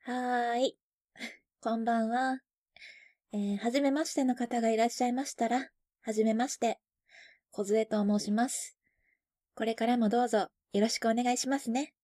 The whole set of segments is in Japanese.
はーい。こんばんは。はじめましての方がいらっしゃいましたら、はじめまして。小杖と申します。これからもどうぞよろしくお願いしますね。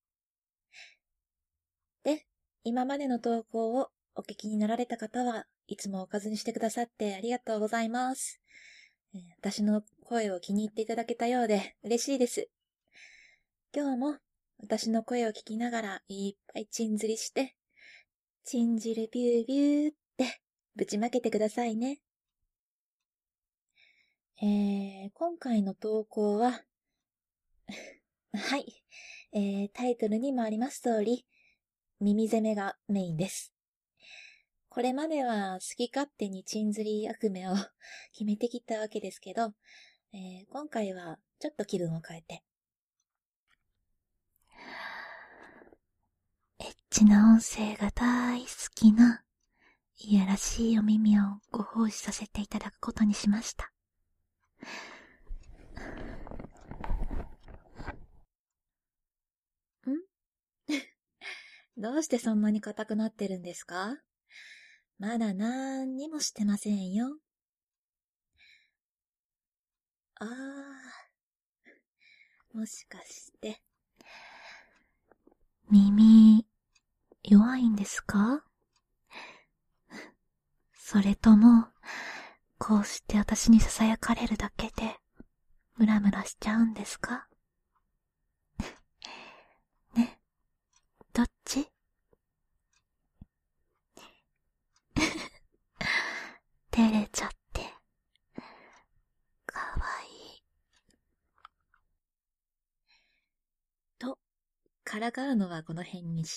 で、今までの投稿をお聞きになられた方はいつもおかずにしてくださってありがとうございます。私の声を気に入っていただけたようで嬉しいです。今日も私の声を聞きながらいっぱいチン釣りして、チンジルビュービューってぶちまけてくださいね。今回の投稿ははい、タイトルにもあります通り、耳攻めがメインです。これまでは好き勝手にチンズリ悪夢を決めてきたわけですけど、今回はちょっと気分を変えて。エッチな音声が大好きないやらしいお耳をご奉仕させていただくことにしました。どうしてそんなに硬くなってるんですか？まだなんにもしてませんよ。あー、もしかして。耳、弱いんですか？それとも、こうして私に囁かれるだけで、ムラムラしちゃうんですか？ね、どっち？照れちゃって、かわいい。と、からかうのはこの辺にして。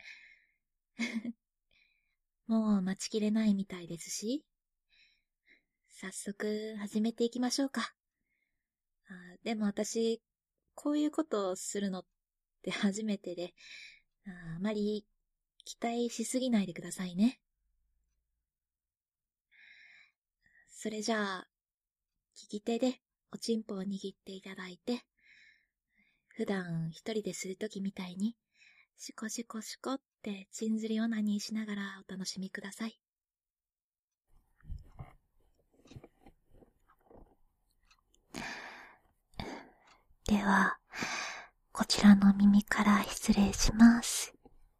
もう待ちきれないみたいですし、早速始めていきましょうか。でも私、こういうことをするのって初めてで、あまり期待しすぎないでくださいね。それじゃあ、利き手でおちんぽを握っていただいて、普段一人でするときみたいに、シコシコシコってチンズリオナニーしながらお楽しみください。では、こちらの耳から失礼します。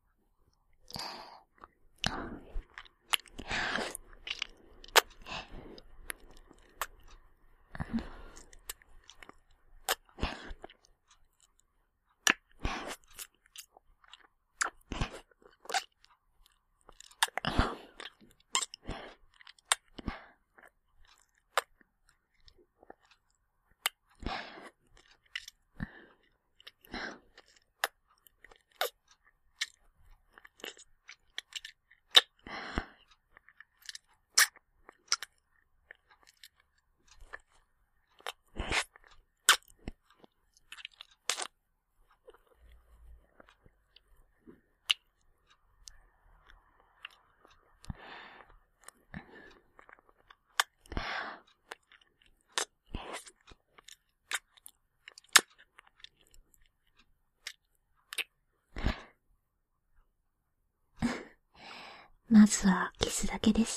まずはキスだけです。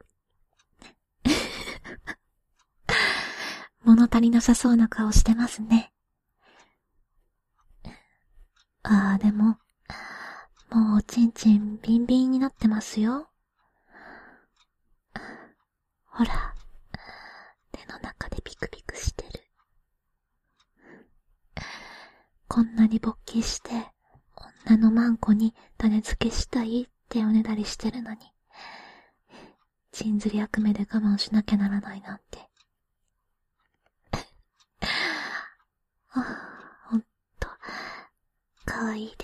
物足りなさそうな顔してますね。でも、もうおちんちんビンビンになってますよ。ほら、手の中でピクピクしてる。こんなに勃起して、女のマンコに種付けしたいっておねだりしてるのに、チンズリ悪夢で我慢しなきゃならないなんて。ほんと、かわいいです。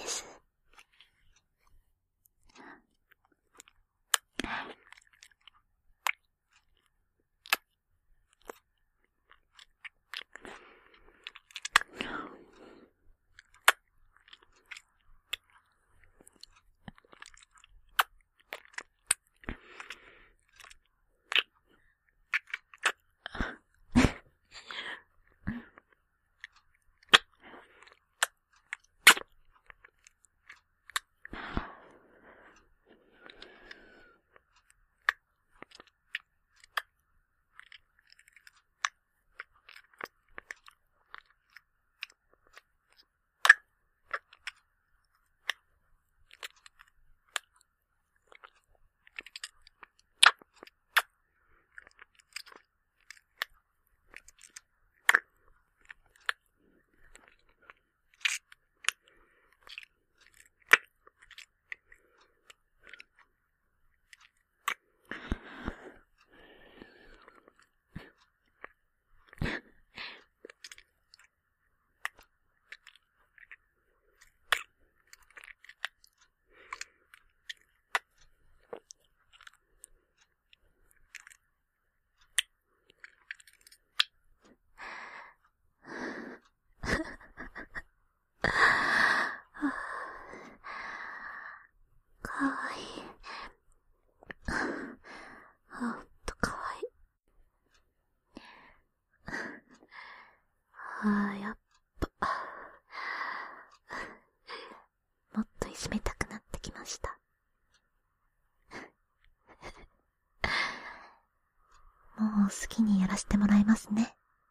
好きにやらせてもらいますね。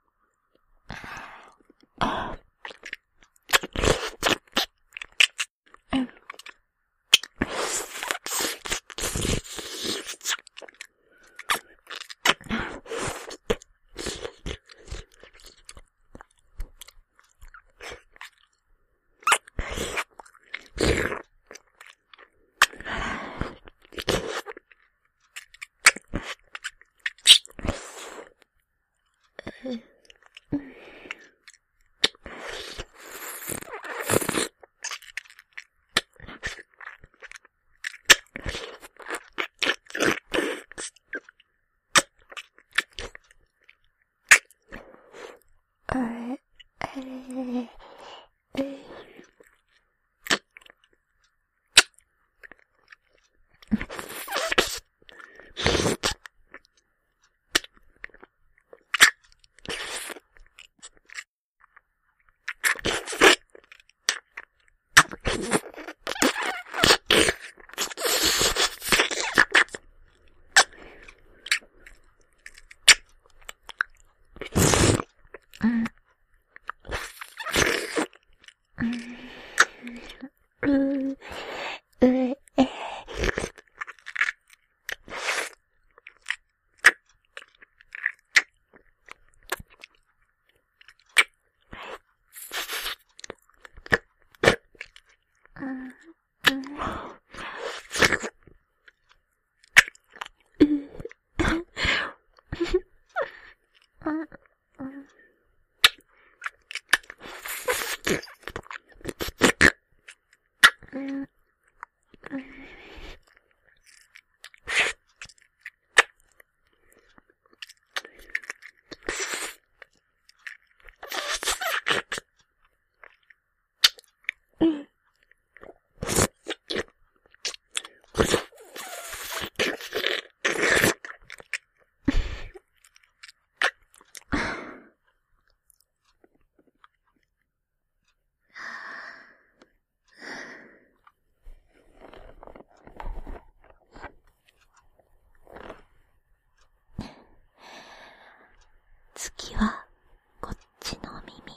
次はこっちの耳。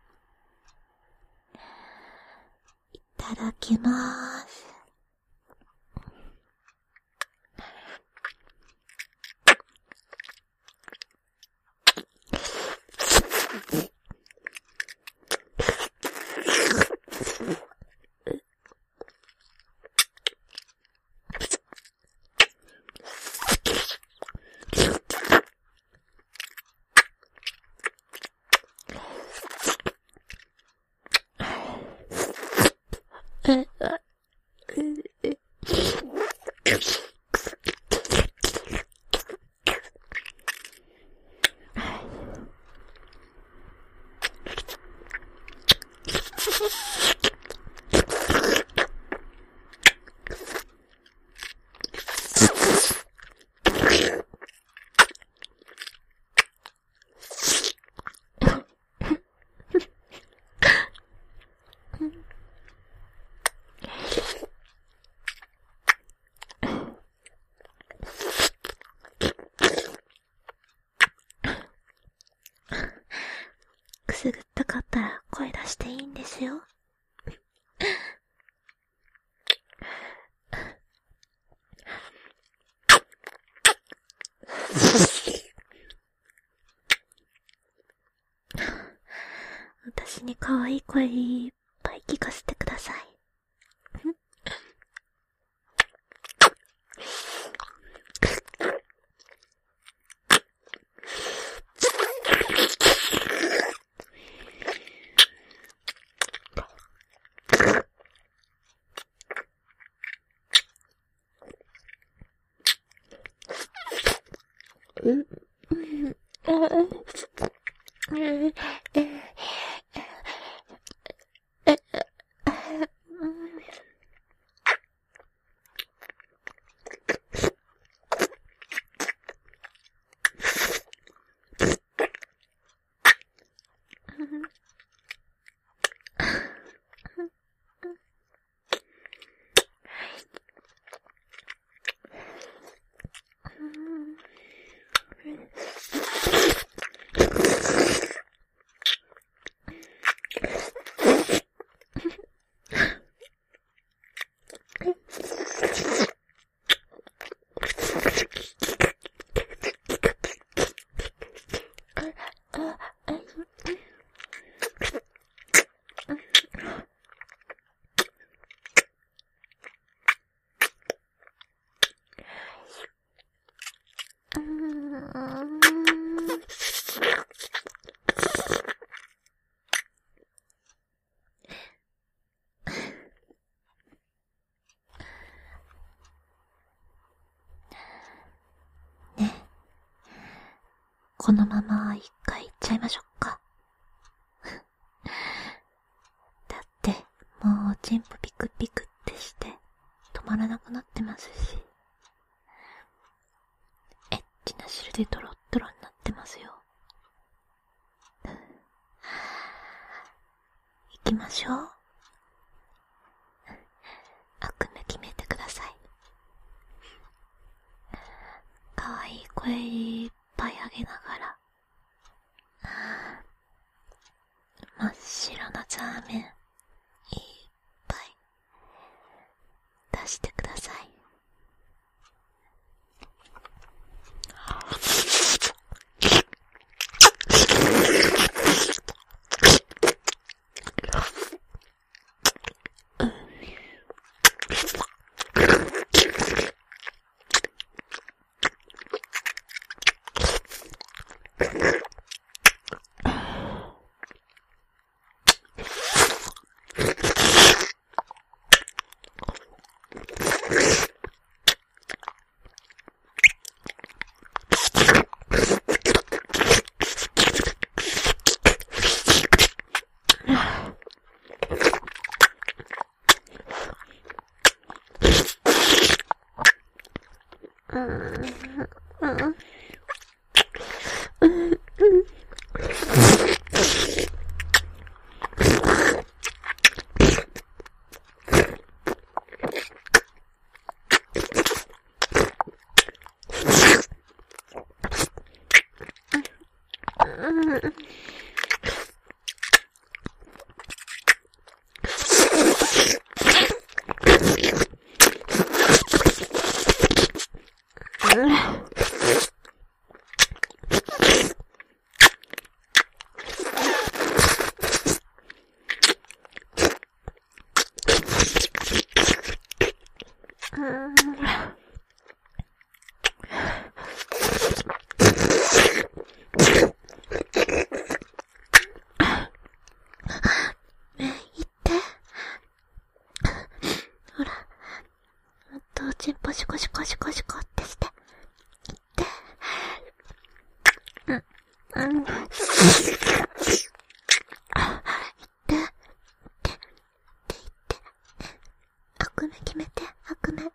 いただきまーす。くすぐったかったら声出していいんですよ。私に可愛い声いっぱい聞かせてください。 このまま一回行っちゃいましょうか。だって、もうチンポピクピクってして止まらなくなってますし、エッチな汁でドロッドロになってますよ。行きましょう。悪夢決めてください。かわいい声いっぱい上げながら、真っ白なザーメンいっぱい出してください。チンポシコシコシコシコってして。行って。行って。悪夢決めて、悪夢。ね。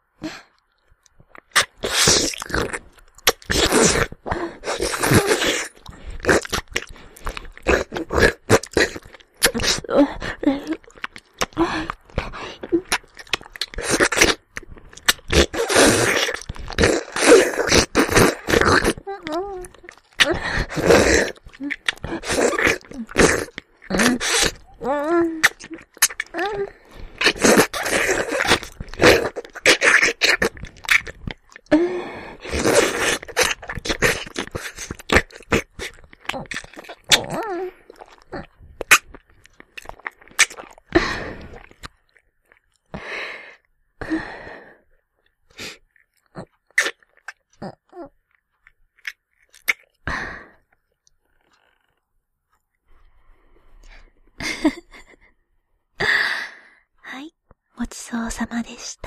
はい、ごちそうさまでした。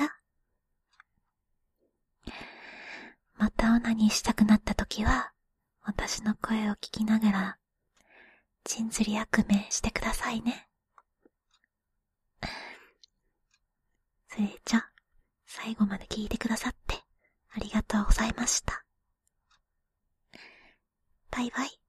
またオナニーしたくなったときは、私の声を聞きながら、ちんずり悪夢してくださいね。それじゃ、最後まで聞いてくださって、ありがとうございました。バイバイ。